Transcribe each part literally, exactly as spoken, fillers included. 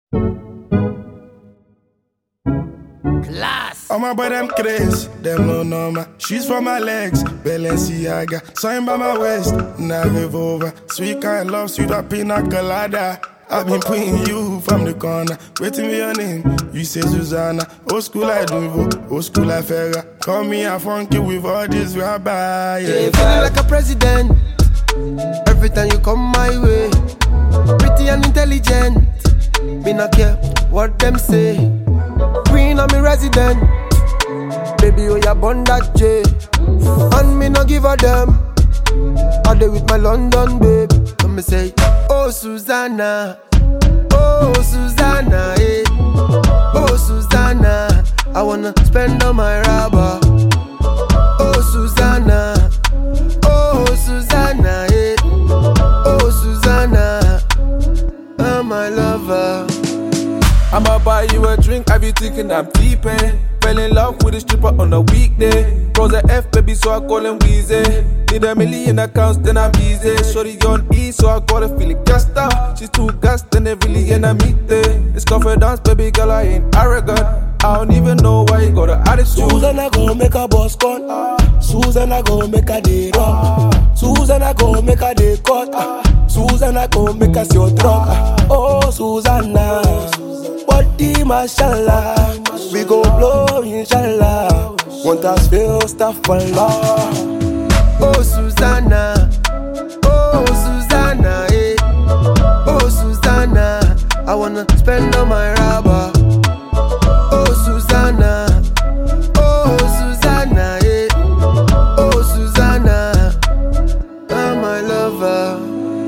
Class. All my boy them crazy, them no normal. She's for my legs, Balenciaga. Sign by my waist, now revolver. Sweet kind love, sweet up pina colada. I've been putting you from the corner. Waiting for your name, you say Susanna. Old school like Duvo, old school like Ferra. Call me a funky with all this rabbi. Yeah, yeah, feeling like a president. Every time you come my way, pretty and intelligent. Me not care what them say. Queen of me resident. Baby, oh ya born that J. And me no give a damn. I dey with my London babe. Let me say, oh Susanna, oh Susanna, eh. Oh Susanna, I wanna spend all my rubber. Oh Susanna, oh Susanna, eh. Oh Susanna, oh my lover. I'ma buy you a drink, I be thinking I'm deep-in. Fell in love with a stripper on a weekday. Rose a F, baby, so I call him Weezy. Need a million accounts, then I'm easy. Shorty on E, so I call her feeling gassed out. She's too gassed, then they really in a meet day. It's confidence, baby girl, I ain't arrogant. I don't even know why you got an attitude. Susanna go make a boss cut. Uh, Susanna go make a day rock. Uh, Susanna go make a day cut. Uh, Susanna go make us your truck. Uh, oh Susanna, body mashallah. We go blow inshallah. Want us feel stuff for love. Oh Susanna, oh Susanna, eh. Oh Susanna, I wanna spend all my rubber. Oh Susanna, oh Susanna, eh. Oh Susanna, I'm my lover.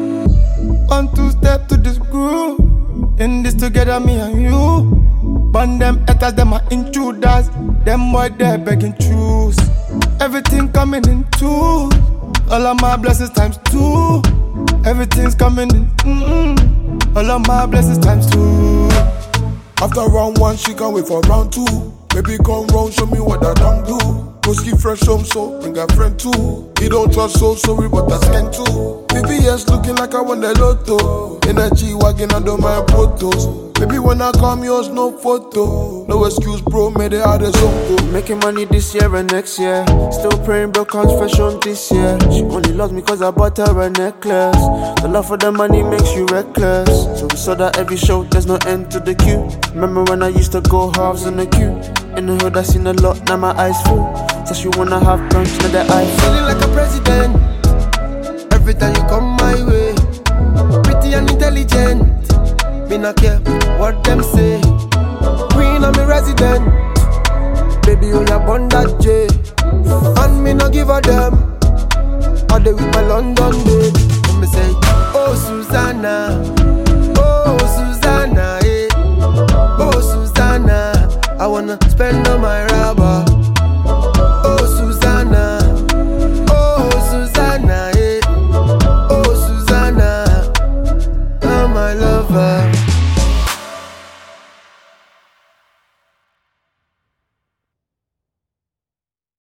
One two step to this groove. In this together, me and you. Burn them haters, them are intruders. Them boy they begging choose. Everything coming in two. All of my blessings times two. Everything's coming in. Mm-mm. All of my blessings times two. After round one, she can't wait for round two. Baby, come round, show me what I don't do. Go ski fresh home, so bring a friend too. He don't trust, so sorry, but I scan too. Baby, yes, looking like I won the lotto. Energy wagging under my photos. Baby, when I come, yours no photo. No excuse, bro, made it out of zone. Making money this year and next year. Still praying, bro, confession this year. She only loves me cause I bought her a necklace. The love for the money makes you reckless. So we saw that every show, there's no end to the queue. Remember when I used to go halves in the queue? In the hood, I seen a lot, now my eyes full. So she wanna have brunch, now that I feeling like a president. Every time you come my way, pretty and intelligent. Me not care what them say. Queen of me resident. Baby, oh ya born that J. And me not give a damn. I dey with my London babe. Let me say, oh Susanna, oh Susanna, eh. Oh Susanna, I wanna spend all my rubber. Oh Susanna, oh Susanna, eh. Oh Susanna, I'm my lover.